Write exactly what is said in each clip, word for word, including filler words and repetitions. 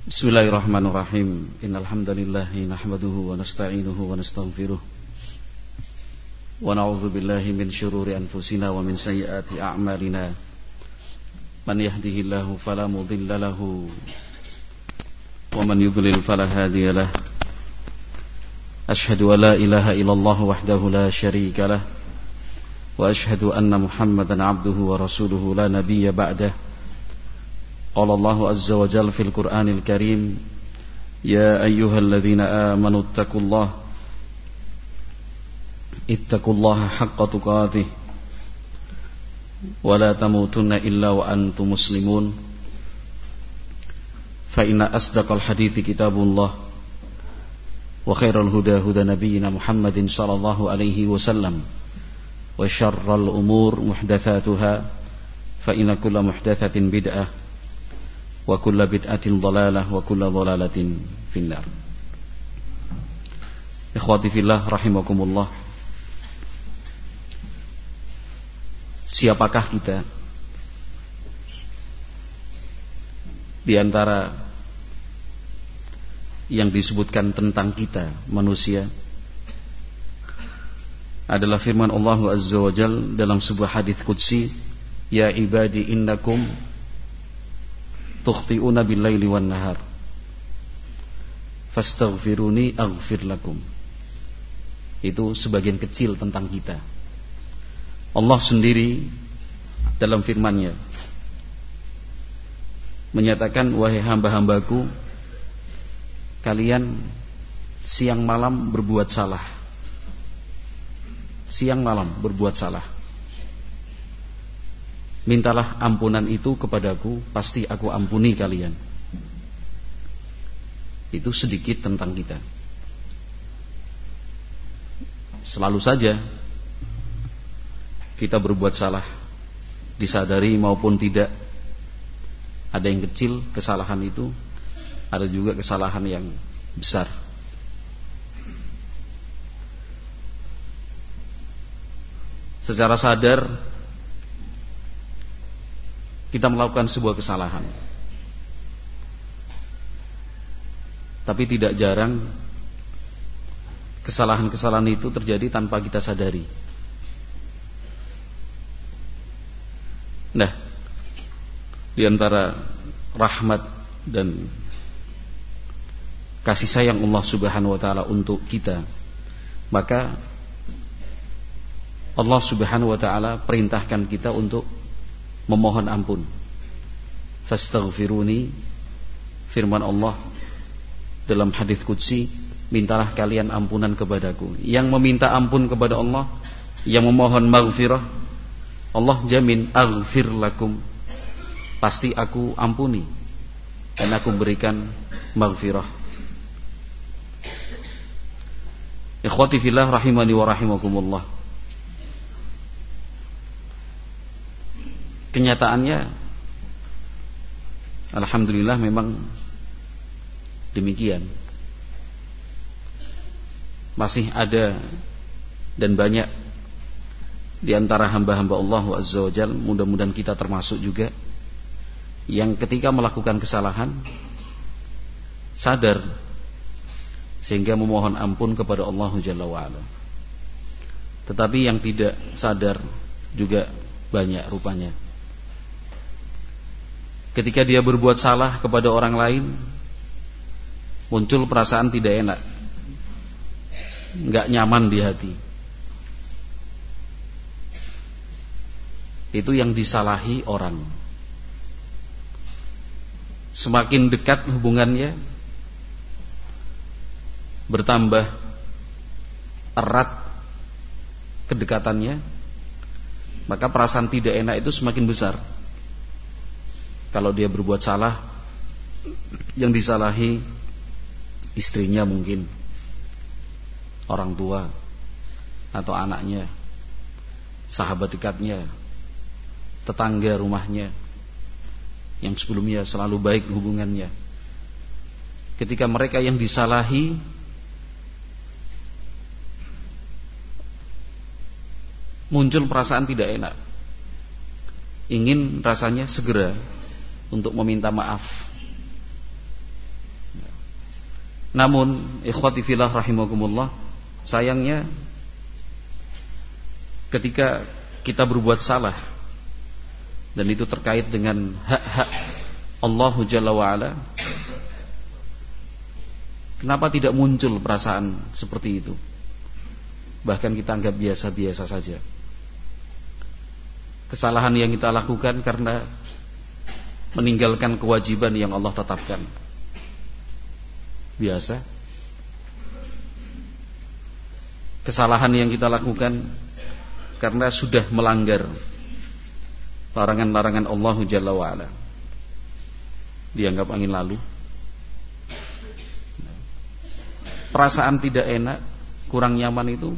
Bismillahirrahmanirrahim. Innal hamdalillah nahmaduhu wa nasta'inuhu wa nastaghfiruh. Wa na'udzu billahi min shururi anfusina wa min sayyiati a'malina. Man yahdihillahu fala mudilla lahu wa man yudlil fala hadiya lahu. Ashhadu an la ilaha illallah wahdahu la syarika lah wa ashhadu anna Muhammadan 'abduhu wa rasuluhu la nabiyya ba'dahu. قال الله عز وجل في القرآن الكريم يا أيها الذين آمنوا اتقوا الله اتقوا الله حق تقاته ولا تموتن إلا وأنتم مسلمون فإن أصدق الحديث كتاب الله وخير الهدى هدى نبينا محمد صلى الله عليه وسلم وشر الأمور محدثاتها فإن كل محدثة بدعة wa kullu bid'atin dhalalah wa kullu dhalalatin finnar. Ikhwati fillah rahimakumullah. Siapakah kita di antara yang disebutkan tentang kita manusia adalah firman Allah Azza wa Jalla dalam sebuah hadis qudsi, ya ibadi innakum tukhti'una bil-laili wan-nahar fastaghfiruni aghfir lakum. Itu sebagian kecil tentang kita. Allah sendiri dalam firman-Nya menyatakan, wahai hamba-hambaku, kalian siang malam berbuat salah. Siang malam berbuat salah. Mintalah ampunan itu kepadaku, pasti aku ampuni kalian. Itu sedikit tentang kita. Selalu saja kita berbuat salah, disadari maupun tidak. Ada yang kecil kesalahan itu, ada juga kesalahan yang besar. Secara sadar kita melakukan sebuah kesalahan, tapi tidak jarang kesalahan-kesalahan itu terjadi tanpa kita sadari. Nah, di antara rahmat dan kasih sayang Allah Subhanahu wa taala untuk kita, maka Allah Subhanahu wa taala perintahkan kita untuk memohon ampun. Fastaghfiruni, firman Allah dalam hadis qudsi, mintalah kalian ampunan kepadaku. Yang meminta ampun kepada Allah, yang memohon maghfirah, Allah jamin aghfir lakum, pasti aku ampuni dan aku berikan maghfirah. Ikhwati fillah rahimani wa rahimakumullah. Kenyataannya alhamdulillah memang demikian. Masih ada dan banyak di antara hamba-hamba Allah Azza wa Jalla, mudah-mudahan kita termasuk juga, yang ketika melakukan kesalahan sadar sehingga memohon ampun kepada Allah Jalla wa Ala. Tetapi yang tidak sadar juga banyak rupanya. Ketika dia berbuat salah kepada orang lain, muncul perasaan tidak enak, enggak nyaman di hati. Itu yang disalahi orang. Semakin dekat hubungannya, bertambah erat kedekatannya, maka perasaan tidak enak itu semakin besar. Kalau dia berbuat salah, yang disalahi istrinya mungkin, orang tua atau anaknya, sahabat dekatnya, tetangga rumahnya yang sebelumnya selalu baik hubungannya. Ketika mereka yang disalahi, muncul perasaan tidak enak, ingin rasanya segera untuk meminta maaf. Namun ikhwati fillah rahimakumullah, sayangnya ketika kita berbuat salah dan itu terkait dengan hak-hak Allah Jalla wa'ala, kenapa tidak muncul perasaan seperti itu? Bahkan kita anggap biasa-biasa saja. Kesalahan yang kita lakukan karena meninggalkan kewajiban yang Allah tetapkan, biasa. Kesalahan yang kita lakukan karena sudah melanggar larangan-larangan Allah Jalla wa'ala, dianggap angin lalu. Perasaan tidak enak, kurang nyaman itu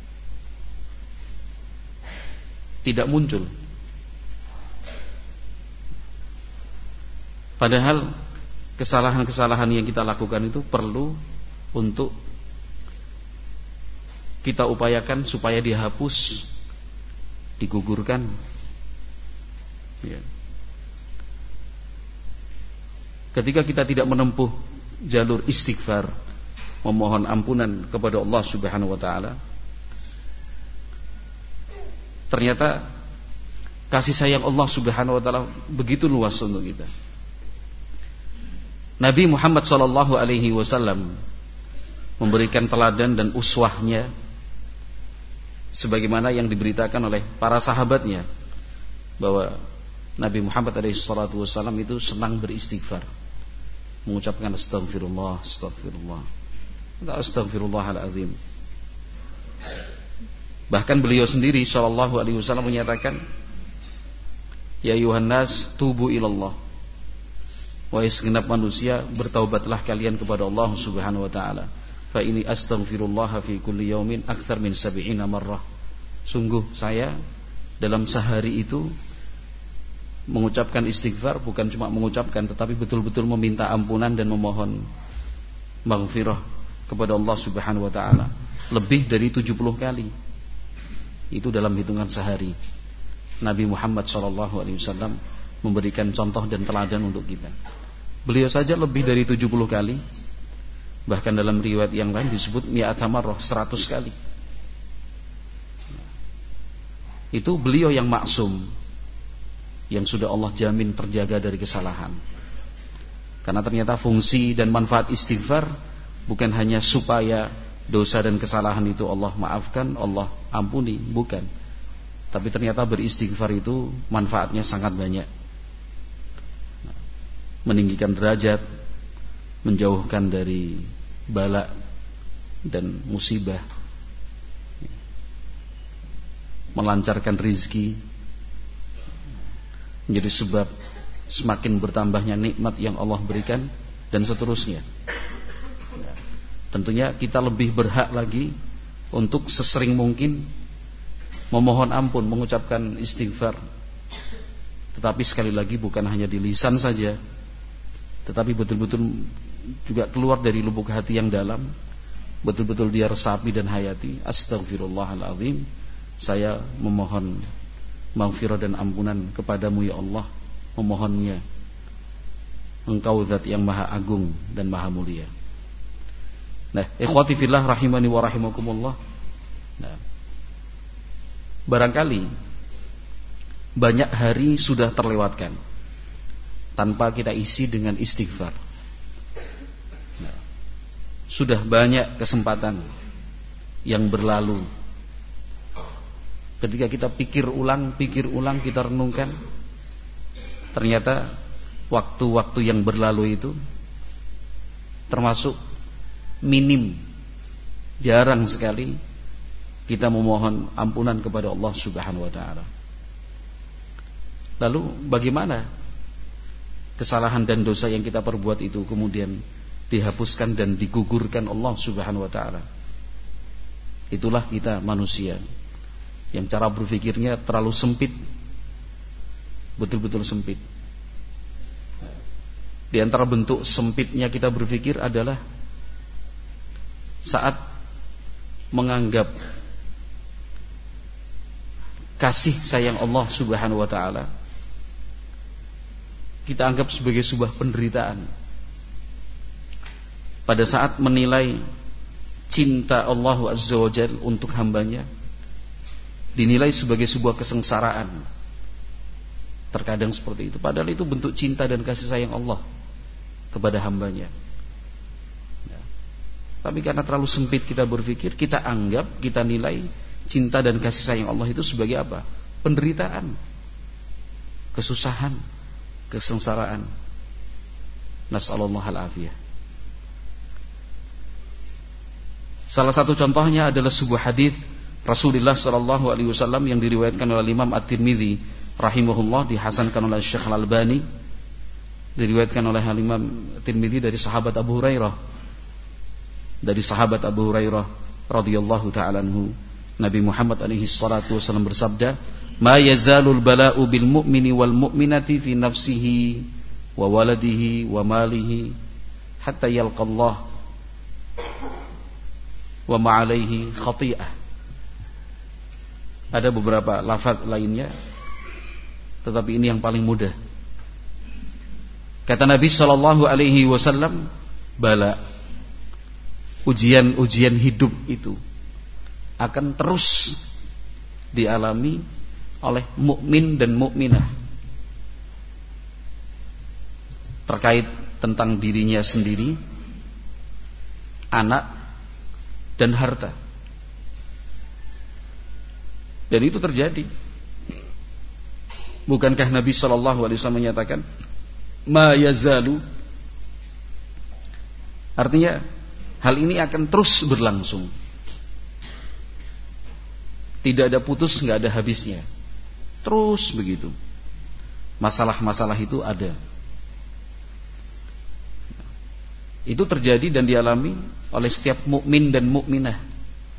tidak muncul. Padahal kesalahan-kesalahan yang kita lakukan itu perlu untuk kita upayakan supaya dihapus, digugurkan, ya. Ketika kita tidak menempuh jalur istighfar, memohon ampunan kepada Allah Subhanahu wa taala, ternyata kasih sayang Allah Subhanahu wa taala begitu luas untuk kita. Nabi Muhammad sallallahu alaihi wasallam memberikan teladan dan uswahnya sebagaimana yang diberitakan oleh para sahabatnya, bahwa Nabi Muhammad alaihi salatu wasallam itu senang beristighfar, mengucapkan astagfirullah, astagfirullah, astagfirullahalazim. Bahkan beliau sendiri sallallahu alaihi wasallam menyatakan, ya ayuhan nas tubu ilallah, wahai segenap manusia, bertaubatlah kalian kepada Allah Subhanahu wa taala. Fa ini astaghfirullah fi kulli yaumin akthar min sab'ina marrah. Sungguh saya dalam sehari itu mengucapkan istighfar, bukan cuma mengucapkan tetapi betul-betul meminta ampunan dan memohon maghfirah kepada Allah Subhanahu wa taala lebih dari tujuh puluh kali. Itu dalam hitungan sehari. Nabi Muhammad sallallahu alaihi wasallam memberikan contoh dan teladan untuk kita. Beliau saja lebih dari tujuh puluh kali. Bahkan dalam riwayat yang lain disebut mi'ata marrah, seratus kali. Itu beliau yang maksum, yang sudah Allah jamin terjaga dari kesalahan. Karena ternyata fungsi dan manfaat istighfar bukan hanya supaya dosa dan kesalahan itu Allah maafkan, Allah ampuni, bukan. Tapi ternyata beristighfar itu manfaatnya sangat banyak. Meninggikan derajat, menjauhkan dari bala dan musibah, melancarkan rizki, menjadi sebab semakin bertambahnya nikmat yang Allah berikan, dan seterusnya. Tentunya kita lebih berhak lagi untuk sesering mungkin memohon ampun, mengucapkan istighfar. Tetapi sekali lagi bukan hanya di lisan saja, tetapi betul-betul juga keluar dari lubuk hati yang dalam, betul-betul dia resapi dan hayati. Astaghfirullahaladzim, saya memohon maghfirah dan ampunan kepadamu ya Allah, memohonnya, Engkau zat yang maha agung dan maha mulia. Nah, ikhwati fillah rahimani wa rahimakumullah. Nah, barangkali banyak hari sudah terlewatkan tanpa kita isi dengan istighfar. Nah, sudah banyak kesempatan yang berlalu. Ketika kita pikir ulang, pikir ulang, kita renungkan, ternyata waktu-waktu yang berlalu itu termasuk minim, jarang sekali kita memohon ampunan kepada Allah Subhanahu wa taala. Lalu bagaimana kesalahan dan dosa yang kita perbuat itu kemudian dihapuskan dan digugurkan Allah Subhanahu wa taala? Itulah kita manusia yang cara berpikirnya terlalu sempit, betul-betul sempit. Di antara bentuk sempitnya kita berpikir adalah saat menganggap kasih sayang Allah Subhanahu wa taala kita anggap sebagai sebuah penderitaan. pada saat menilai cinta Allah Azza wa Jalla untuk hambanya dinilai sebagai sebuah kesengsaraan. Terkadang seperti itu, padahal itu bentuk cinta dan kasih sayang Allah kepada hambanya. Ya. Tapi karena terlalu sempit kita berpikir, kita anggap, kita nilai cinta dan kasih sayang Allah itu sebagai apa? Penderitaan, kesusahan, kesengsaraan. Nas'alullah al-afiyah. Salah satu contohnya adalah sebuah hadis Rasulullah sallallahu alaihi wasallam yang diriwayatkan oleh Imam At-Tirmidzi rahimahullah, dihasankan oleh Syekh Al-Albani, diriwayatkan oleh Imam At-Tirmidzi dari sahabat Abu Hurairah. Dari sahabat Abu Hurairah radhiyallahu ta'ala anhu, Nabi Muhammad alaihi salatu wasallam bersabda, "Ma yazalul bala'u bil mu'mini wal mu'minati fi nafsihi wa waladihi wa malihi hatta yalqallah wa ma'alaihi khati'ah." Ada beberapa lafaz lainnya, tetapi ini yang paling mudah. Kata Nabi sallallahu alaihi wasallam, bala, ujian-ujian hidup itu akan terus dialami oleh mukmin dan mukminah terkait tentang dirinya sendiri, anak, dan harta. Dan itu terjadi. Bukankah Nabi sallallahu alaihi wasallam menyatakan ma yazalu, artinya hal ini akan terus berlangsung, tidak ada putus, nggak ada habisnya, terus begitu. Masalah-masalah itu ada. Itu terjadi dan dialami oleh setiap mukmin dan mukminah.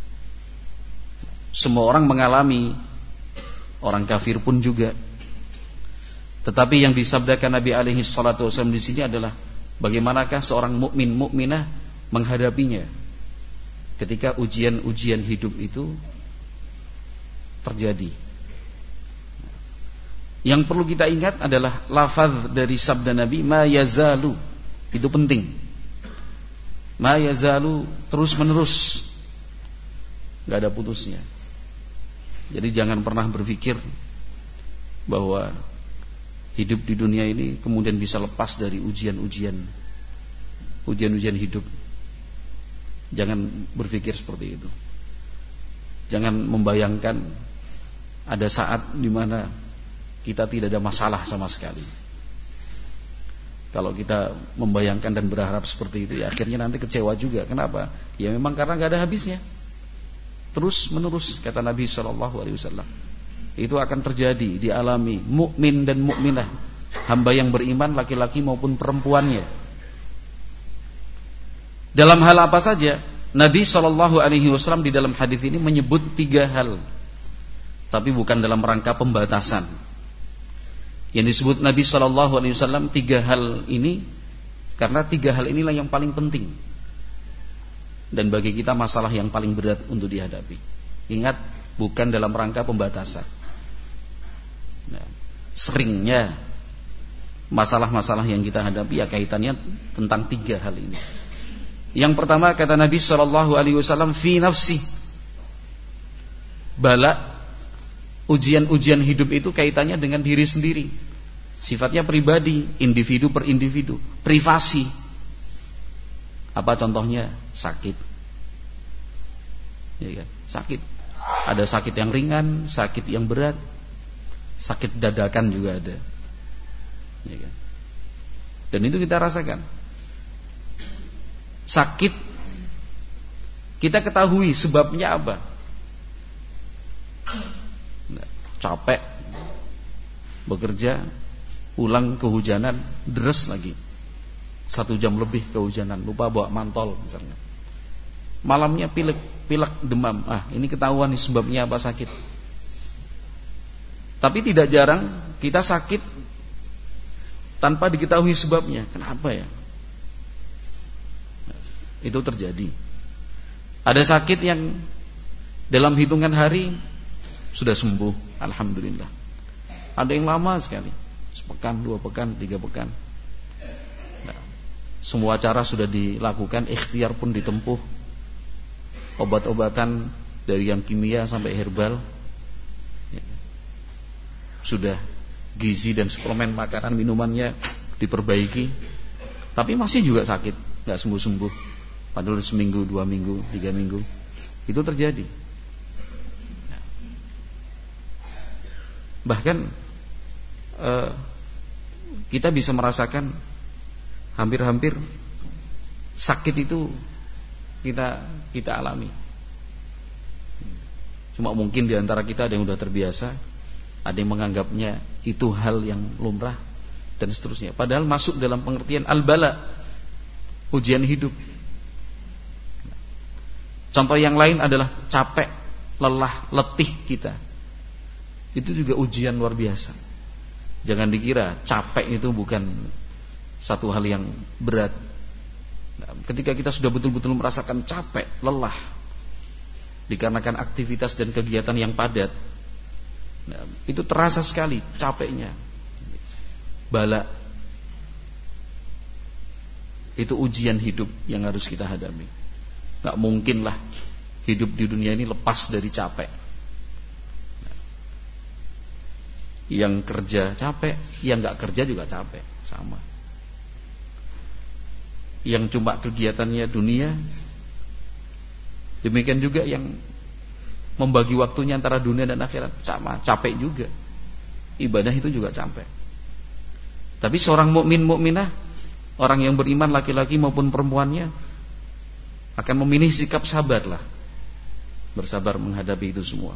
Semua orang mengalami, orang kafir pun juga. Tetapi yang disabdakan Nabi alaihi salatu wasallam di sini adalah bagaimanakah seorang mukmin mukminah menghadapinya ketika ujian-ujian hidup itu terjadi. Yang perlu kita ingat adalah lafaz dari sabda Nabi ma yazalu. Itu penting. Ma yazalu, terus menerus, gak ada putusnya. Jadi jangan pernah berpikir bahwa hidup di dunia ini kemudian bisa lepas dari ujian-ujian, ujian-ujian hidup. Jangan berpikir seperti itu. Jangan membayangkan ada saat di mana kita tidak ada masalah sama sekali. Kalau kita membayangkan dan berharap seperti itu, ya akhirnya nanti kecewa juga. Kenapa? Ya memang karena gak ada habisnya. Terus menerus, kata Nabi shallallahu alaihi wasallam. Itu akan terjadi, dialami mukmin dan mukminah, hamba yang beriman laki-laki maupun perempuannya. Dalam hal apa saja, Nabi shallallahu alaihi wasallam di dalam hadis ini menyebut tiga hal, tapi bukan dalam rangka pembatasan. Yang disebut Nabi shallallahu alaihi wasallam tiga hal ini karena tiga hal inilah yang paling penting dan bagi kita masalah yang paling berat untuk dihadapi. Ingat, bukan dalam rangka pembatasan. Nah, seringnya masalah-masalah yang kita hadapi ya kaitannya tentang tiga hal ini. Yang pertama, kata Nabi shallallahu alaihi wasallam, fi nafsi, bala, ujian-ujian hidup itu kaitannya dengan diri sendiri, sifatnya pribadi, individu per individu, privasi. Apa contohnya? Sakit, ya kan? Sakit. Ada sakit yang ringan, sakit yang berat, sakit dadakan juga ada, ya kan? Dan itu kita rasakan. Sakit kita ketahui sebabnya apa? Capek bekerja, pulang kehujanan, deres lagi, satu jam lebih kehujanan, lupa bawa mantol misalnya. Malamnya pilek, pilek, demam. Ah, ini ketahuan nih sebabnya apa, sakit. Tapi tidak jarang kita sakit tanpa diketahui sebabnya. Kenapa ya? Itu terjadi. Ada sakit yang dalam hitungan hari sudah sembuh, alhamdulillah. Ada yang lama sekali, sepekan, dua pekan, tiga pekan. Nah, Semua cara sudah dilakukan, ikhtiar pun ditempuh. Obat-obatan dari yang kimia sampai herbal, ya. Sudah gizi dan suplemen makanan minumannya diperbaiki, tapi masih juga sakit, nggak sembuh-sembuh. Padahal seminggu, dua minggu, tiga minggu itu terjadi. Bahkan eh, kita bisa merasakan hampir-hampir sakit itu kita kita alami. Cuma mungkin di antara kita ada yang sudah terbiasa, ada yang menganggapnya itu hal yang lumrah dan seterusnya. Padahal masuk dalam pengertian al-bala, ujian hidup. Contoh yang lain adalah capek, lelah, letih kita. Itu juga ujian luar biasa. Jangan dikira capek itu bukan satu hal yang berat. Nah, ketika kita sudah betul-betul merasakan capek, lelah, dikarenakan aktivitas dan kegiatan yang padat, nah, itu terasa sekali capeknya. Bala, itu ujian hidup yang harus kita hadapi. Gak mungkin lah hidup di dunia ini lepas dari capek. Yang kerja capek, yang gak kerja juga capek, sama. Yang cuma kegiatannya dunia, demikian juga yang membagi waktunya antara dunia dan akhirat, sama, capek juga. Ibadah itu juga capek. Tapi seorang mukmin mukminah, orang yang beriman laki-laki maupun perempuannya, akan memilih sikap sabar lah, bersabar menghadapi itu semua.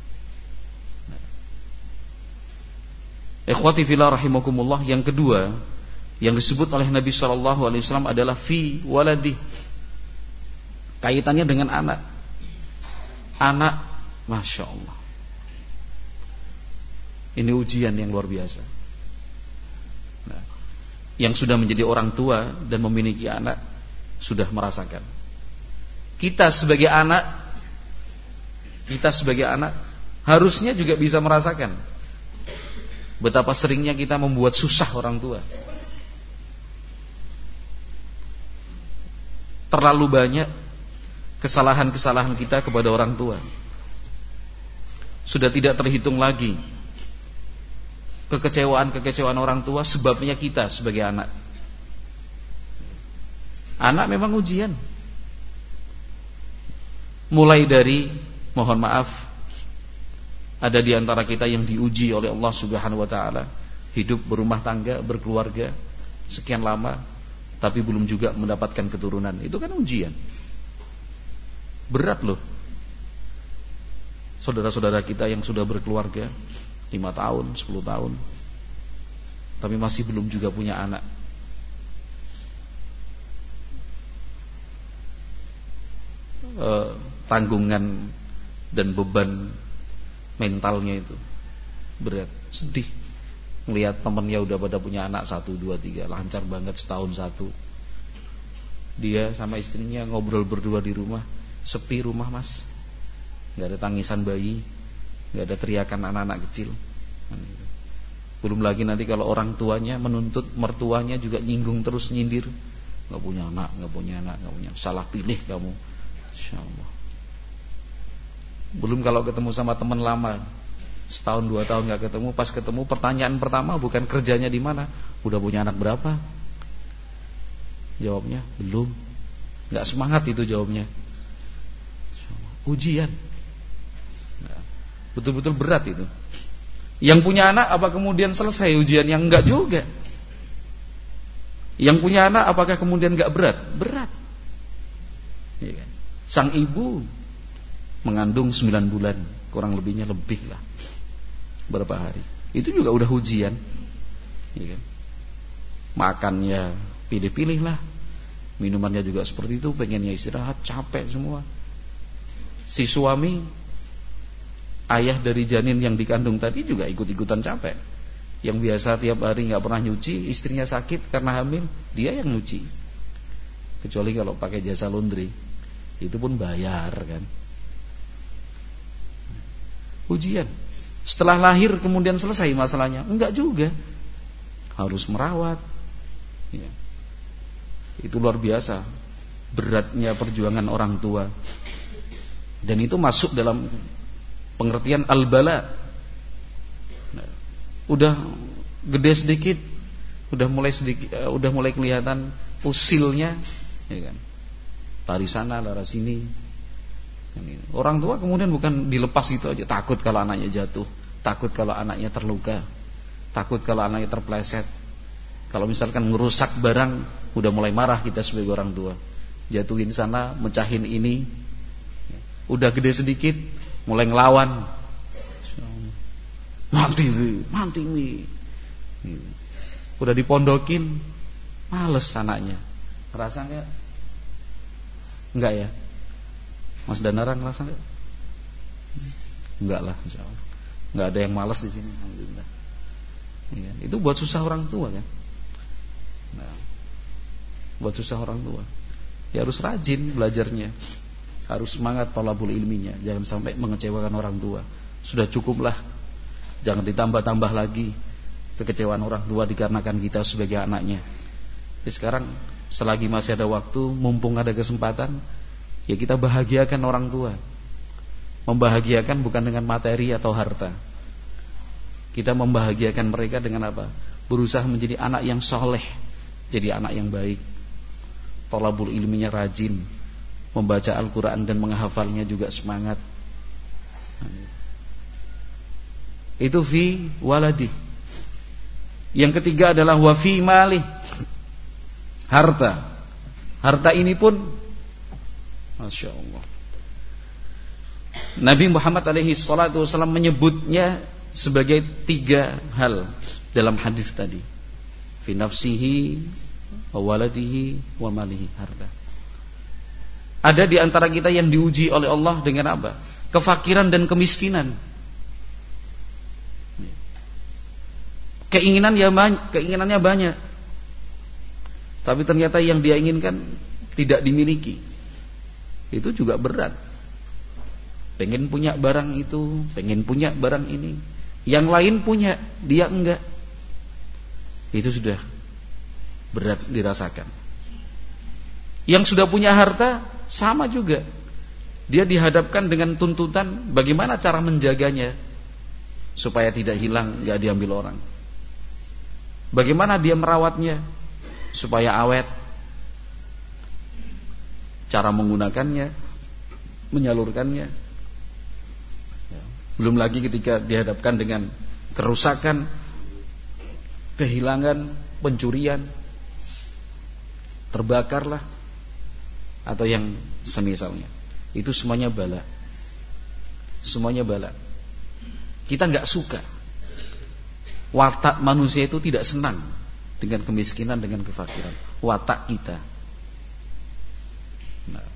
Ikhwati fillah rahimakumullah, yang kedua yang disebut oleh Nabi shallallahu alaihi wasallam adalah fi waladi. Kaitannya dengan anak. Anak, masya Allah, ini ujian yang luar biasa. Nah, yang sudah menjadi orang tua dan memiliki anak sudah merasakan. Kita sebagai anak, kita sebagai anak harusnya juga bisa merasakan betapa seringnya kita membuat susah orang tua. Terlalu banyak kesalahan-kesalahan kita kepada orang tua. Sudah tidak terhitung lagi kekecewaan-kekecewaan orang tua, sebabnya kita sebagai anak. Anak memang ujian. Mulai dari, mohon maaf, ada di antara kita yang diuji oleh Allah Subhanahu wa taala, hidup berumah tangga, berkeluarga sekian lama, tapi belum juga mendapatkan keturunan. Itu kan ujian. Berat loh. Saudara-saudara kita yang sudah berkeluarga lima tahun, sepuluh tahun, tapi masih belum juga punya anak. E, tanggungan dan beban mentalnya itu berat, sedih ngelihat temennya udah pada punya anak satu, dua, tiga, lancar banget setahun satu. Dia sama istrinya ngobrol berdua di rumah, sepi rumah mas, nggak ada tangisan bayi, nggak ada teriakan anak-anak kecil. Belum lagi nanti kalau orang tuanya menuntut mertuanya juga nyinggung terus, nyindir, nggak punya anak, nggak punya anak, nggak punya, salah pilih kamu. Insya Allah. Belum kalau ketemu sama teman lama, setahun dua tahun nggak ketemu, pas ketemu pertanyaan pertama bukan kerjanya di mana, udah punya anak berapa? Jawabnya belum. Nggak semangat itu jawabnya. Ujian. Nah, betul-betul berat itu. Yang punya anak apa kemudian selesai ujian? Yang enggak juga. Yang punya anak apakah kemudian enggak berat? Berat. Ya kan? Sang ibu mengandung sembilan bulan, kurang lebihnya lebih lah, berapa hari, itu juga udah ujian, ya kan? Makannya pilih-pilih lah, minumannya juga seperti itu, pengennya istirahat, capek semua. Si suami, ayah dari janin yang dikandung tadi juga ikut-ikutan capek. Yang biasa tiap hari nggak pernah nyuci, istrinya sakit karena hamil, dia yang nyuci. Kecuali kalau pakai jasa laundry, itu pun bayar kan. Ujian. Setelah lahir kemudian selesai masalahnya? Enggak juga. Harus merawat, ya. Itu luar biasa beratnya perjuangan orang tua. Dan itu masuk dalam pengertian al-bala. Nah, udah gede sedikit, udah mulai sedikit, uh, udah mulai kelihatan usilnya, ya kan? Lari sana, lari sini. Orang tua kemudian bukan dilepas gitu aja, takut kalau anaknya jatuh, takut kalau anaknya terluka, takut kalau anaknya terpleset. Kalau misalkan ngerusak barang, udah mulai marah kita sebagai orang tua. Jatuhin sana, mecahin ini. Udah gede sedikit, mulai ngelawan. Mati wi, mati wi. Udah dipondokin, males anaknya. Ngerasa enggak? Enggak ya? Mas Danara ngerasa enggak? Enggak lah, insyaallah. Enggak ada yang malas di sini, alhamdulillah. Ya, itu buat susah orang tua kan? Nah, buat susah orang tua. Ya harus rajin belajarnya. Harus semangat thalabul ilminya, jangan sampai mengecewakan orang tua. Sudah cukuplah. Jangan ditambah-tambah lagi kekecewaan orang tua dikarenakan kita sebagai anaknya. Jadi sekarang selagi masih ada waktu, mumpung ada kesempatan, ya kita bahagiakan orang tua. Membahagiakan bukan dengan materi atau harta. Kita membahagiakan mereka dengan apa? Berusaha menjadi anak yang soleh, jadi anak yang baik. Thalabul ilminya rajin, membaca Al-Quran dan menghafalnya juga semangat. Itu fi waladi. Yang ketiga adalah wa fi mali, harta. Harta ini pun, masya Allah, Nabi Muhammad alaihi salatu wasallam menyebutnya sebagai tiga hal dalam hadis tadi. Fi nafsihi wa waladihi wa malihi, harta. Ada di antara kita yang diuji oleh Allah dengan apa? Kefakiran dan kemiskinan. Keinginan ya banyak, keinginannya banyak. Tapi ternyata yang dia inginkan tidak dimiliki. Itu juga berat. Pengen punya barang itu, pengen punya barang ini. Yang lain punya, dia enggak. Itu sudah berat dirasakan. Yang sudah punya harta sama juga. Dia dihadapkan dengan tuntutan bagaimana cara menjaganya supaya tidak hilang, enggak diambil orang. Bagaimana dia merawatnya supaya awet. Cara menggunakannya, menyalurkannya. Belum lagi ketika dihadapkan dengan kerusakan, kehilangan, pencurian, terbakarlah, atau yang semisalnya. Itu semuanya bala. Semuanya bala. Kita enggak suka. Watak manusia itu tidak senang dengan kemiskinan, dengan kefakiran. Watak kita. Nah.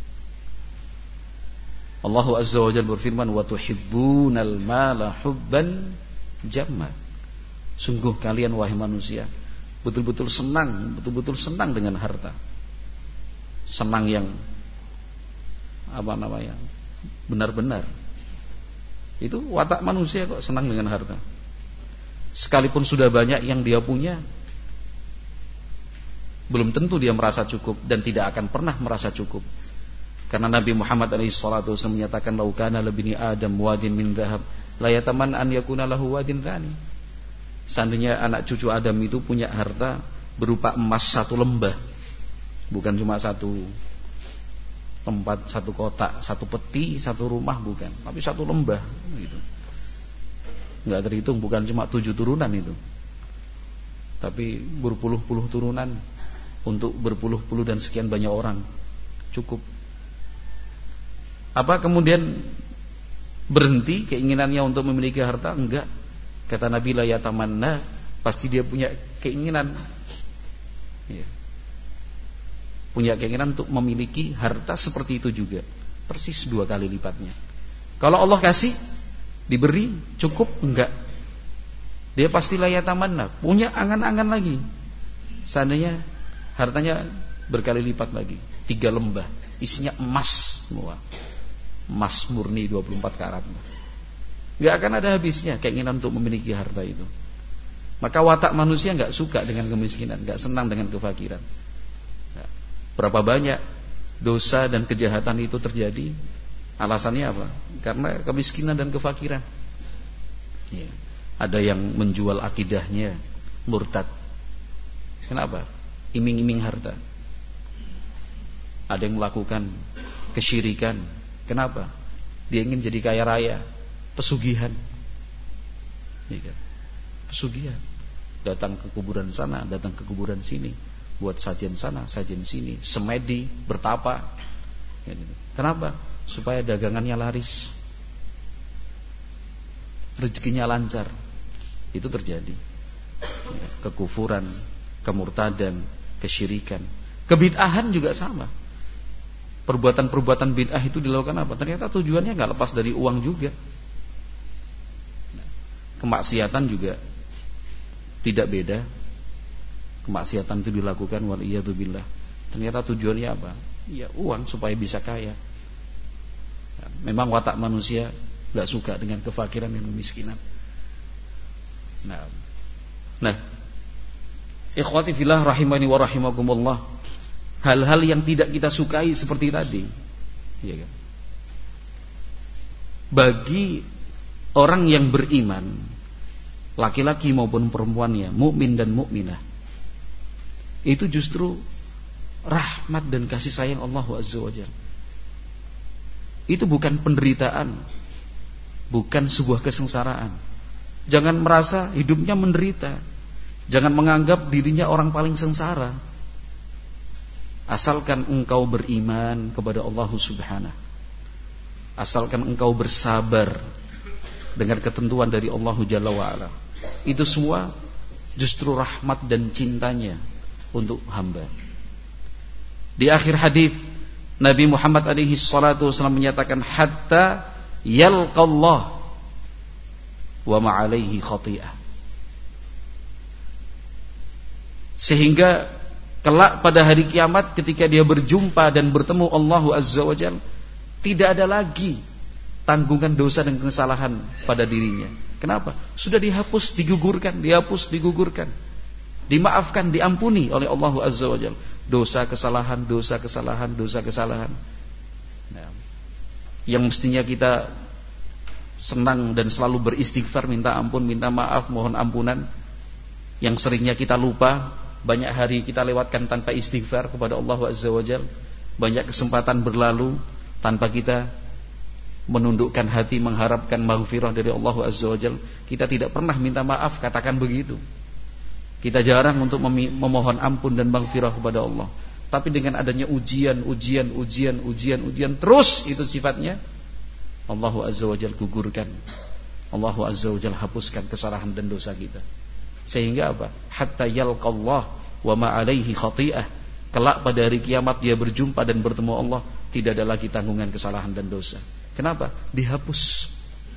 Allah Azza wa Jalla berfirman, wa tuhibbunal mala hubban jamma. Sungguh kalian wahai manusia betul-betul senang, betul-betul senang dengan harta. Senang yang apa namanya? Benar-benar. Itu watak manusia kok, senang dengan harta. Sekalipun sudah banyak yang dia punya, belum tentu dia merasa cukup dan tidak akan pernah merasa cukup. Karena Nabi Muhammad alaihi salatu wasallam menyatakan, "Lau kana libni Adam wadin min dhahab, la yataman an yakuna lahu wadin tsani." Seandainya anak cucu Adam itu punya harta berupa emas satu lembah, bukan cuma satu tempat, satu kotak, satu peti, satu rumah, bukan, tapi satu lembah gitu. Enggak terhitung, bukan cuma tujuh turunan itu, tapi berpuluh-puluh turunan untuk berpuluh-puluh dan sekian banyak orang, cukup. Apa kemudian berhenti keinginannya untuk memiliki harta? Enggak. Kata Nabi, la yatamanna, pasti dia punya keinginan, ya. Punya keinginan untuk memiliki harta seperti itu juga, persis dua kali lipatnya. Kalau Allah kasih, diberi, cukup? Enggak. Dia pasti la yatamanna, punya angan-angan lagi. Seandainya hartanya berkali lipat lagi, tiga lembah, isinya emas semua, emas murni dua puluh empat karat. Enggak akan ada habisnya keinginan untuk memiliki harta itu. Maka watak manusia enggak suka dengan kemiskinan, enggak senang dengan kefakiran. Berapa banyak dosa dan kejahatan itu terjadi? Alasannya apa? Karena kemiskinan dan kefakiran. Ya. Ada yang menjual akidahnya, murtad. Kenapa? Iming-iming harta. Ada yang melakukan kesyirikan. Kenapa? Dia ingin jadi kaya raya, pesugihan. Ya kan? Pesugihan. Datang ke kuburan sana, datang ke kuburan sini, buat sajian sana, sajian sini, semedi, bertapa. Ya, kenapa? Supaya dagangannya laris, rezekinya lancar. Itu terjadi. Ya, kekufuran, kemurtadan, kesyirikan, kebid'ahan juga sama. Perbuatan-perbuatan bid'ah itu dilakukan apa? Ternyata tujuannya nggak lepas dari uang juga. Kemaksiatan juga tidak beda. Kemaksiatan itu dilakukan waliyadzubillah. Ternyata tujuannya apa? Ya uang supaya bisa kaya. Memang watak manusia nggak suka dengan kefakiran dan kemiskinan. Nah, nah, ikhwati fillah rahimani wa rahimakumullah. Hal-hal yang tidak kita sukai seperti tadi, ya kan? Bagi orang yang beriman, laki-laki maupun perempuannya, mukmin dan mukminah, itu justru rahmat dan kasih sayang Allah Azza wa Jalla. Itu bukan penderitaan, bukan sebuah kesengsaraan. Jangan merasa hidupnya menderita. Jangan menganggap dirinya orang paling sengsara. Asalkan engkau beriman kepada Allah Subhanahu, asalkan engkau bersabar dengan ketentuan dari Allah Jalla wa'ala, itu semua justru rahmat dan cintanya untuk hamba. Di akhir hadis Nabi Muhammad alaihi salatu wasallam menyatakan, hatta yalqallah wa ma'alaihi khati'ah. Sehingga kelak pada hari kiamat ketika dia berjumpa dan bertemu Allah Azza wa Jalla, tidak ada lagi tanggungan dosa dan kesalahan pada dirinya. Kenapa? Sudah dihapus, digugurkan, dihapus, digugurkan, dimaafkan, diampuni oleh Allah Azza wa Jalla. Dosa kesalahan, dosa kesalahan, dosa kesalahan. Nah, yang mestinya kita senang dan selalu beristighfar, minta ampun, minta maaf, mohon ampunan, yang seringnya kita lupa. Banyak hari kita lewatkan tanpa istighfar kepada Allah Azza wa Jalla. Banyak kesempatan berlalu tanpa kita menundukkan hati mengharapkan maghfirah dari Allah Azza wa Jalla. Kita tidak pernah minta maaf, katakan begitu. Kita jarang untuk memohon ampun dan maghfirah kepada Allah. Tapi dengan adanya ujian, ujian, ujian, ujian, ujian terus itu sifatnya, Allah Azza wa Jalla gugurkan. Allah Azza wa Jalla hapuskan kesalahan dan dosa kita. Sehingga apa? Hatta yalqallah wa ma'alaihi khati'ah. Kelak pada hari kiamat dia berjumpa dan bertemu Allah, tidak ada lagi tanggungan kesalahan dan dosa. Kenapa? Dihapus.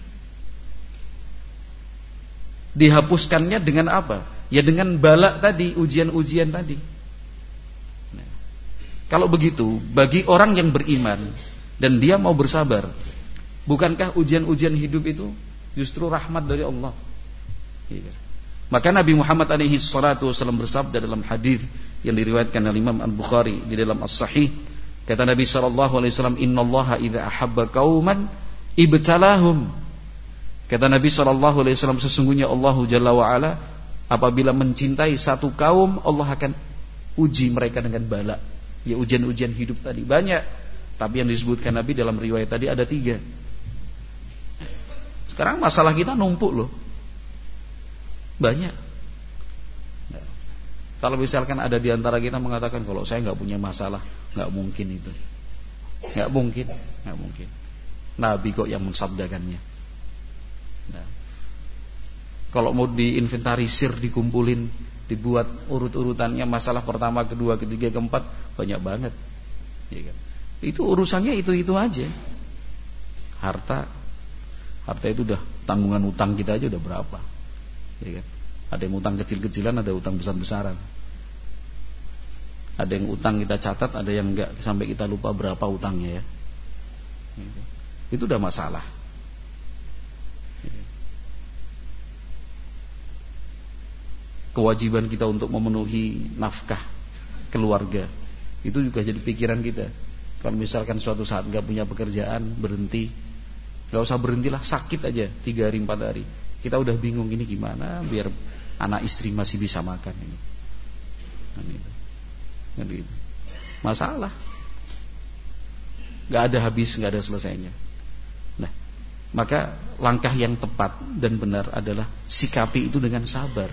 Dihapuskannya dengan apa? Ya dengan bala tadi, ujian-ujian tadi. Nah, kalau begitu, bagi orang yang beriman dan dia mau bersabar, bukankah ujian-ujian hidup itu justru rahmat dari Allah? Iya. Maka Nabi Muhammad alaihi salatu wasallam bersabda dalam hadis yang diriwayatkan oleh Imam Al-Bukhari di dalam As-Sahih, kata Nabi sallallahu alaihi wasallam, innallaha idza ahabba qauman ibtalahum. Kata Nabi sallallahu alaihi wasallam, sesungguhnya Allah Jalla wa Ala apabila mencintai satu kaum, Allah akan uji mereka dengan bala. Ya, ujian-ujian hidup tadi banyak, tapi yang disebutkan Nabi dalam riwayat tadi ada tiga. Sekarang masalah kita numpuk loh, banyak. Nah, kalau misalkan ada di antara kita mengatakan kalau saya nggak punya masalah, nggak mungkin itu, nggak mungkin, nggak mungkin. Nabi kok yang mensabdakannya. Nah, kalau mau diinventarisir, dikumpulin, dibuat urut-urutannya, masalah pertama, kedua, ketiga, keempat, banyak banget. Ya kan? Itu urusannya itu-itu aja. Harta, harta itu udah tanggungan utang kita aja udah berapa. Ya kan? Ada yang utang kecil-kecilan, ada utang besar-besaran. Ada yang utang kita catat, ada yang enggak, sampai kita lupa berapa utangnya ya. Itu udah masalah. Kewajiban kita untuk memenuhi nafkah keluarga, Itu juga jadi pikiran kita. Kalau misalkan suatu saat nggak punya pekerjaan, berhenti, nggak usah berhentilah, sakit aja tiga hari empat hari. Kita udah bingung ini gimana biar anak istri masih bisa makan ini. Kan itu. Kan itu. Masalah. Nggak ada habis, nggak ada selesainya. Nah, maka langkah yang tepat dan benar adalah sikapi itu dengan sabar.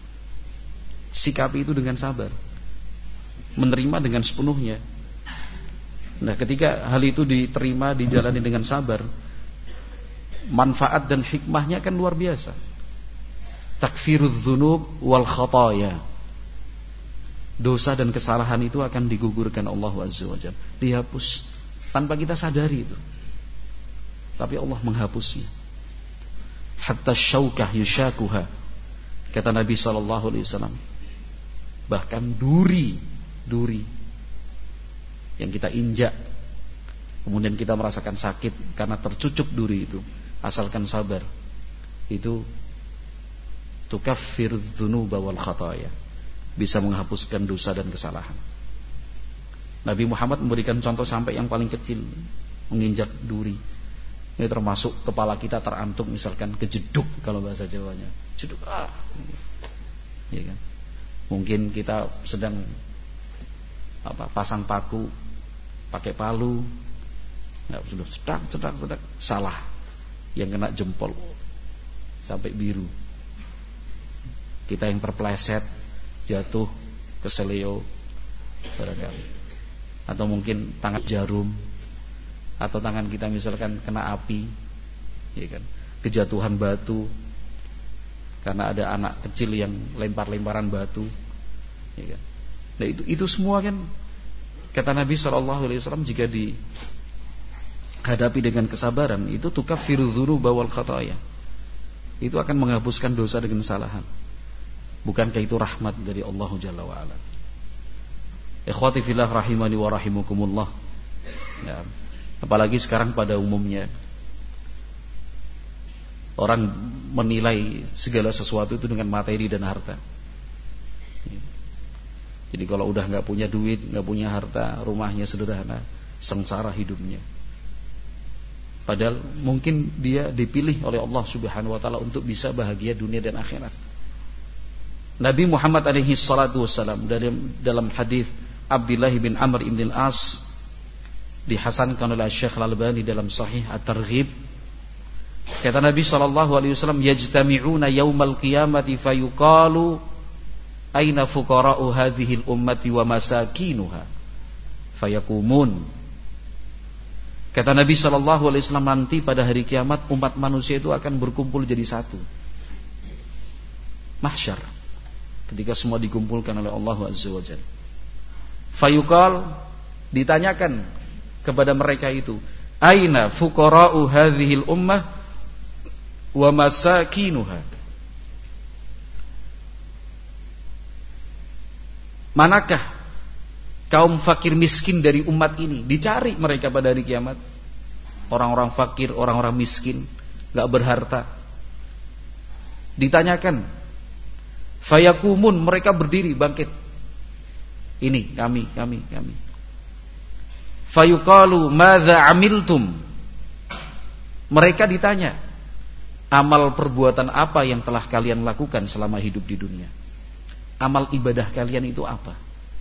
Sikapi itu dengan sabar. Menerima dengan sepenuhnya. Nah, ketika hal itu diterima, dijalani dengan sabar, manfaat dan hikmahnya kan luar biasa. Takfirudz dzunub wal khataya. Dosa dan kesalahan itu akan digugurkan Allah Azza wa Jalla, dihapus tanpa kita sadari itu. Tapi Allah menghapusnya. Hatta syaukah yushakuha, kata Nabi sallallahu alaihi wasallam. Bahkan duri, duri yang kita injak, kemudian kita merasakan sakit karena tercucuk duri itu, asalkan sabar, itu tukaffirudz dzunuba wal khataya, bisa menghapuskan dosa dan kesalahan. Nabi Muhammad memberikan contoh sampai yang paling kecil, menginjak duri. Ini termasuk kepala kita terantuk, misalkan kejeduk kalau bahasa Jawanya, jeduk, ah, ya kan? Mungkin kita sedang apa, pasang paku, pakai palu, nggak, sudah cedak, cedak, cedak, salah, yang kena jempol sampai biru. Kita yang terpleset, jatuh ke seleo barangkali, atau mungkin tangan jarum, atau tangan kita misalkan kena api, ya kan, kejatuhan batu karena ada anak kecil yang lempar-lemparan batu, ya kan. Nah itu itu semua kan, kata Nabi shallallahu alaihi wasallam, jika dihadapi dengan kesabaran, itu tukaffirudz dzunuba wal khataya, itu akan menghapuskan dosa dengan kesalahan. Bukankah itu rahmat dari Allah Jalla wa Ala? Ikhwati fillah rahimani wa rahimakumullah. Ya, apalagi sekarang pada umumnya orang menilai segala sesuatu itu dengan materi dan harta. Jadi kalau udah nggak punya duit, nggak punya harta, rumahnya sederhana, sengsara hidupnya. Padahal mungkin dia dipilih oleh Allah Subhanahu wa taala untuk bisa bahagia dunia dan akhirat. Nabi Muhammad alaihi salatu wassalam dalam dalam hadis Abdullah bin Amr bin Al-As, dihasankan oleh Syekh Al-Albani dalam Sahih At-Targhib, kata Nabi sallallahu alaihi wasallam, yajtami'una yaumal qiyamati fayuqalu aina fuqara'u hadhil ummati wa masakinuha fayaqumun. Kata Nabi sallallahu alaihi wasallam, nanti pada hari kiamat umat manusia itu akan berkumpul jadi satu. Mahsyar, ketika semua dikumpulkan oleh Allah Azza wa Jalla. Fayuqal, ditanyakan kepada mereka itu, aina fuqara'u hadhil ummah wa masakinuha. Manakah kaum fakir miskin dari umat ini? Dicari mereka pada hari kiamat. Orang-orang fakir, orang-orang miskin, gak berharta. Ditanyakan. Fayakumun, mereka berdiri, bangkit. Ini, kami, kami, kami. Fayuqalu, madza amiltum? Mereka ditanya, amal perbuatan apa yang telah kalian lakukan selama hidup di dunia? Amal ibadah kalian itu apa?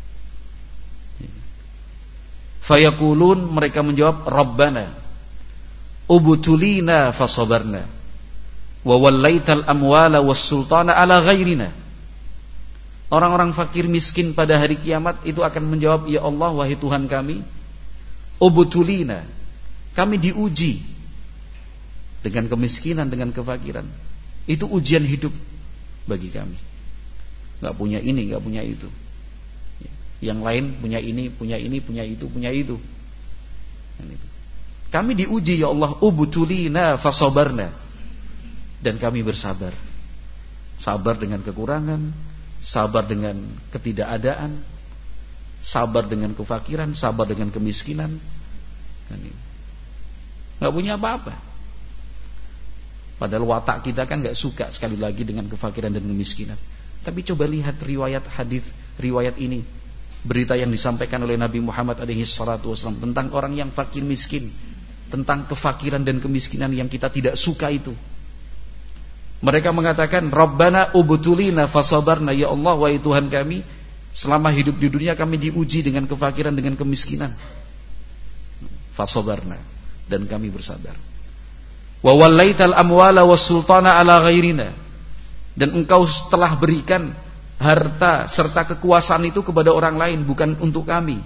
Fayaqulun, mereka menjawab, Rabbana ubtulina fasabarna wa wallaital amwala was sultana ala ghairina. Orang-orang fakir miskin pada hari kiamat itu akan menjawab, ya Allah, wahai Tuhan kami, ubtulina, kami diuji dengan kemiskinan, dengan kefakiran. Itu ujian hidup bagi kami. Gak punya ini, gak punya itu. Yang lain punya ini, punya ini, punya itu, punya itu. Kami diuji, ya Allah, ubtulina fasabarna, dan kami bersabar. Sabar dengan kekurangan, sabar dengan ketidakadaan, sabar dengan kefakiran, sabar dengan kemiskinan. Gak punya apa-apa. Padahal watak kita kan gak suka sekali lagi dengan kefakiran dan kemiskinan. Tapi coba lihat riwayat hadis, riwayat ini, berita yang disampaikan oleh Nabi Muhammad alaihi salatu wasallam tentang orang yang fakir miskin, tentang kefakiran dan kemiskinan yang kita tidak suka itu. Mereka mengatakan, Rabbana ubtulina fasabarna, ya Allah, wahai Tuhan kami, selama hidup di dunia kami diuji dengan kefakiran, dengan kemiskinan. Fasabarna, dan kami bersabar. Wa wallaital amwala was sultana ala ghairina, dan engkau telah berikan harta serta kekuasaan itu kepada orang lain, bukan untuk kami.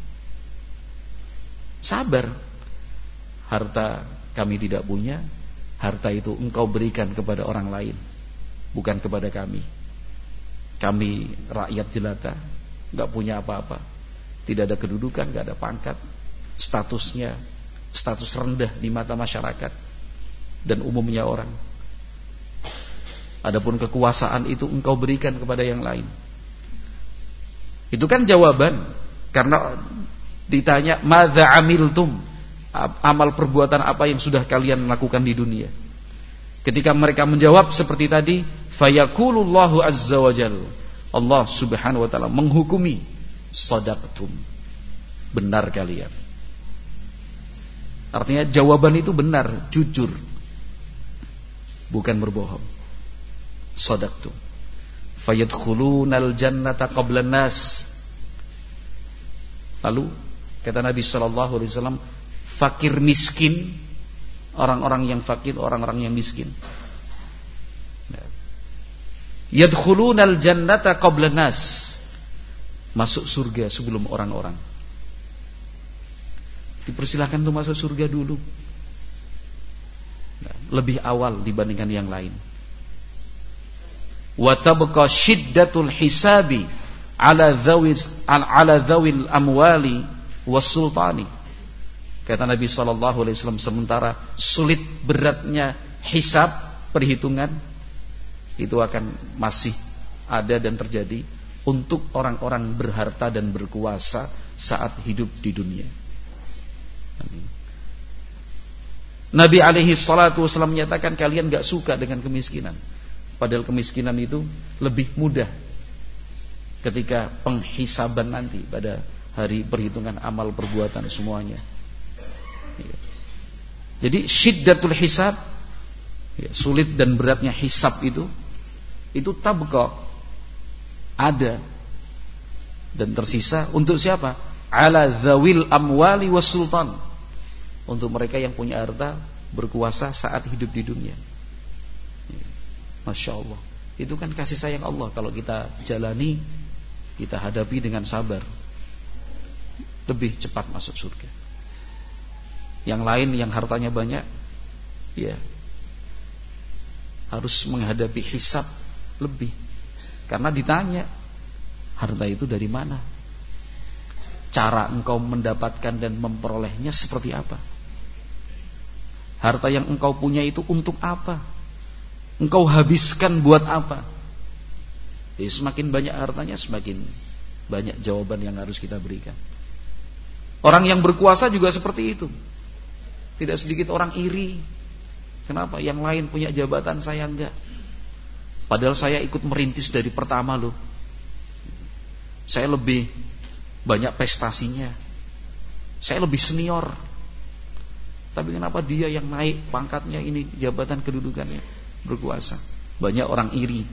Sabar. Harta kami tidak punya, harta itu engkau berikan kepada orang lain, bukan kepada kami. Kami rakyat jelata, gak punya apa-apa, tidak ada kedudukan, gak ada pangkat, statusnya status rendah di mata masyarakat dan umumnya orang. Adapun kekuasaan itu engkau berikan kepada yang lain. Itu kan jawaban, karena ditanya madza amiltum, amal perbuatan apa yang sudah kalian lakukan di dunia. Ketika mereka menjawab seperti tadi, fayaqulullahu azza wajalla, Allah subhanahu wa ta'ala menghukumi, shadaqtum, benar kalian. Artinya jawaban itu benar, jujur, bukan berbohong. Shadaqtum fayadkhulunal jannata qablan nas. Lalu kata Nabi sallallahu alaihi wasallam, fakir miskin, orang-orang yang fakir, orang-orang yang miskin, yadkhulunal jannata qablan nas, masuk surga sebelum orang-orang. Dipersilahkan untuk masuk surga dulu, lebih awal dibandingkan yang lain. Wa tabqa shiddatul hisabi ala dzawis ala dzawil amwali was sultani. Kata Nabi sallallahu alaihi wasallam, sementara sulit beratnya hisab, perhitungan, itu akan masih ada dan terjadi untuk orang-orang berharta dan berkuasa saat hidup di dunia. Nabi alaihi salatu wasallam menyatakan, kalian gak suka dengan kemiskinan, padahal kemiskinan itu lebih mudah ketika penghisaban nanti pada hari perhitungan amal perbuatan semuanya. Jadi syiddatul hisab, sulit dan beratnya hisab itu, itu tabqa, ada dan tersisa untuk siapa? Ala dzawil amwali was sultan, untuk mereka yang punya harta, berkuasa saat hidup di dunia. Masya Allah, itu kan kasih sayang Allah. Kalau kita jalani, kita hadapi dengan sabar, lebih cepat masuk surga. Yang lain yang hartanya banyak, ya harus menghadapi hisab lebih, karena ditanya harta itu dari mana, cara engkau mendapatkan dan memperolehnya seperti apa, harta yang engkau punya itu untuk apa, engkau habiskan buat apa. Jadi semakin banyak hartanya, semakin banyak jawaban yang harus kita berikan. Orang yang berkuasa juga seperti itu. Tidak sedikit orang iri, kenapa yang lain punya jabatan, saya enggak, padahal saya ikut merintis dari pertama loh, saya lebih banyak prestasinya, saya lebih senior, tapi kenapa dia yang naik pangkatnya, ini jabatan kedudukannya, berkuasa. Banyak orang iri,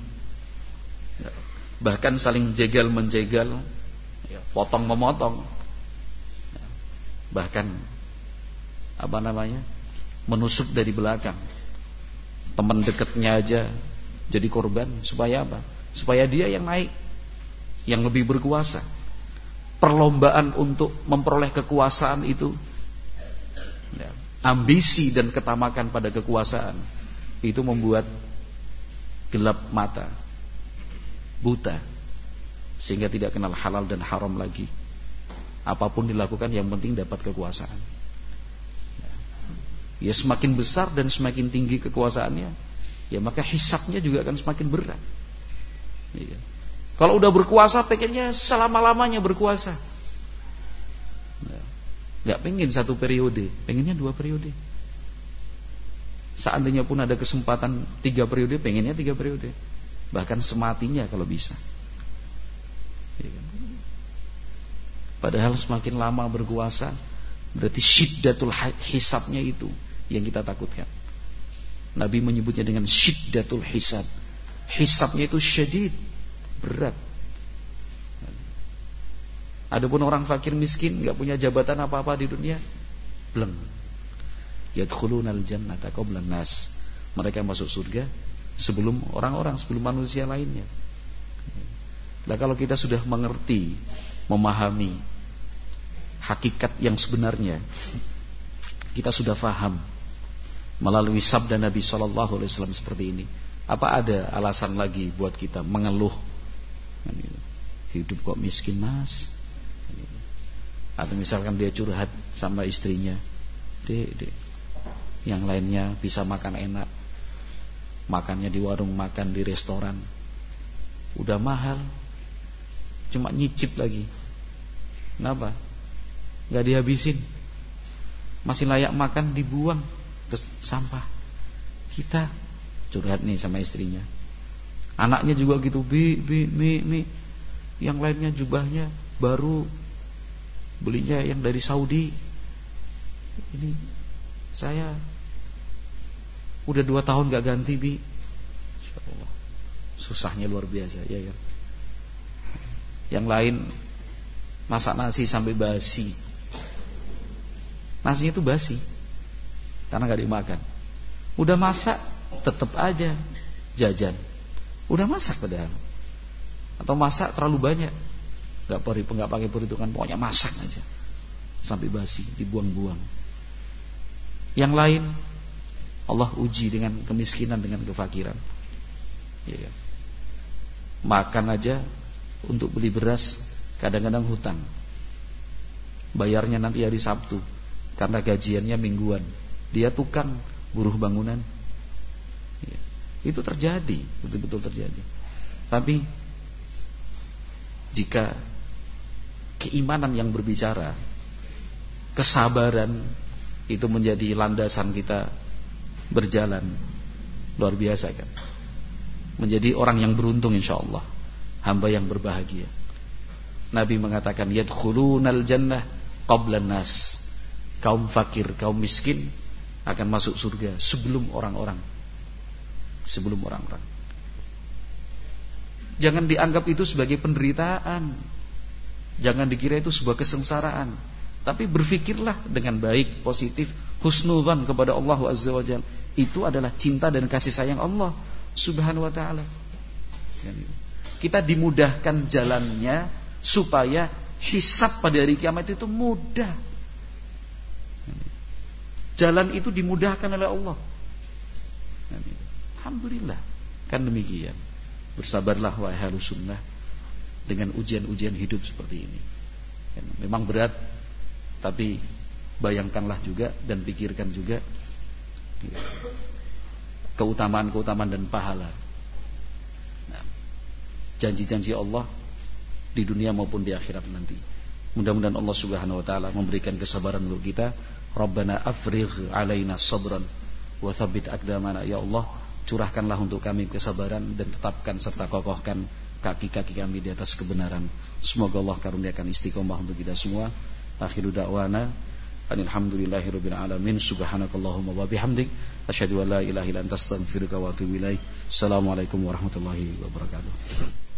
bahkan saling jegal menjegal, potong memotong, bahkan apa namanya, menusuk dari belakang. Teman dekatnya aja jadi korban, supaya apa? Supaya dia yang naik, yang lebih berkuasa. Perlombaan untuk memperoleh kekuasaan itu, ya, ambisi dan ketamakan pada kekuasaan itu membuat gelap mata, buta, sehingga tidak kenal halal dan haram lagi. Apapun dilakukan yang penting dapat kekuasaan. Ya, semakin besar dan semakin tinggi kekuasaannya, ya maka hisabnya juga akan semakin berat. Ya. Kalau udah berkuasa, pengennya selama-lamanya berkuasa. Nah, gak pengen satu periode, pengennya dua periode. Seandainya pun ada kesempatan tiga periode, pengennya tiga periode, bahkan sematinya kalau bisa. Ya. Padahal semakin lama berkuasa, berarti syiddatul hisabnya itu yang kita takutkan. Nabi menyebutnya dengan syiddatul hisab. Hisabnya itu syadid, berat. Adapun orang fakir miskin, enggak punya jabatan apa-apa di dunia, bleng. Yadkhulunal jannata qablan nas. Mereka masuk surga sebelum orang-orang, sebelum manusia lainnya. Nah, kalau kita sudah mengerti, memahami hakikat yang sebenarnya, kita sudah faham melalui sabda Nabi shallallahu alaihi wasallam seperti ini, apa ada alasan lagi buat kita mengeluh? Hidup kok miskin mas? Atau misalkan dia curhat sama istrinya, dek, dek, yang lainnya bisa makan enak, makannya di warung makan, di restoran, udah mahal, cuma nyicip lagi. Kenapa? Gak dihabisin, masih layak makan, dibuang, terus sampah. Kita curhat nih sama istrinya, anaknya juga gitu, bi, bi, mi, mi, yang lainnya jubahnya baru, belinya yang dari Saudi, ini saya udah dua tahun gak ganti, bi. Insyaallah. Susahnya luar biasa, ya kan? Yang lain masak nasi sampai basi, nasinya itu basi karena gak dimakan. Udah masak tetap aja jajan, udah masak padahal, atau masak terlalu banyak, Gak peri, gak pakai perhitungan, pokoknya masak aja sampai basi, dibuang-buang. Yang lain Allah uji dengan kemiskinan, dengan kefakiran, ya kan? Makan aja untuk beli beras kadang-kadang hutang, bayarnya nanti hari Sabtu karena gajiannya mingguan. Dia tukang buruh bangunan, ya. Itu terjadi, betul-betul terjadi. Tapi jika keimanan yang berbicara, kesabaran itu menjadi landasan kita berjalan, luar biasa kan? Menjadi orang yang beruntung insyaallah, hamba yang berbahagia. Nabi mengatakan yadkhulunal jannah qablan nas. Kaum fakir, kaum miskin akan masuk surga sebelum orang-orang. Sebelum orang-orang. Jangan dianggap itu sebagai penderitaan, jangan dikira itu sebuah kesengsaraan, tapi berfikirlah dengan baik, positif, husnudzan kepada Allah Azza wa Jalla. Itu adalah cinta dan kasih sayang Allah Subhanahu wa ta'ala. Kita dimudahkan jalannya supaya hisab pada hari kiamat itu mudah. Jalan itu dimudahkan oleh Allah. Alhamdulillah. Kan demikian. Bersabarlah wahai ahlus sunnah dengan ujian-ujian hidup seperti ini. Memang berat, tapi bayangkanlah juga dan pikirkan juga keutamaan-keutamaan dan pahala, nah, janji-janji Allah di dunia maupun di akhirat nanti. Mudah-mudahan Allah Subhanahu wa taala memberikan kesabaran untuk kita. Rabbana afrigh alaina sabran wa tsabbit aqdamana. Ya Allah, curahkanlah untuk kami kesabaran dan tetapkan serta kokohkan kaki-kaki kami di atas kebenaran. Semoga Allah karuniakan istiqomah untuk kita semua. Akhiru da'wana alhamdulillahirabbil alamin. Subhanakallahumma wa bihamdik asyhadu an la ilaha illa anta astaghfiruka wa atubu ilaik. Assalamualaikum warahmatullahi wabarakatuh.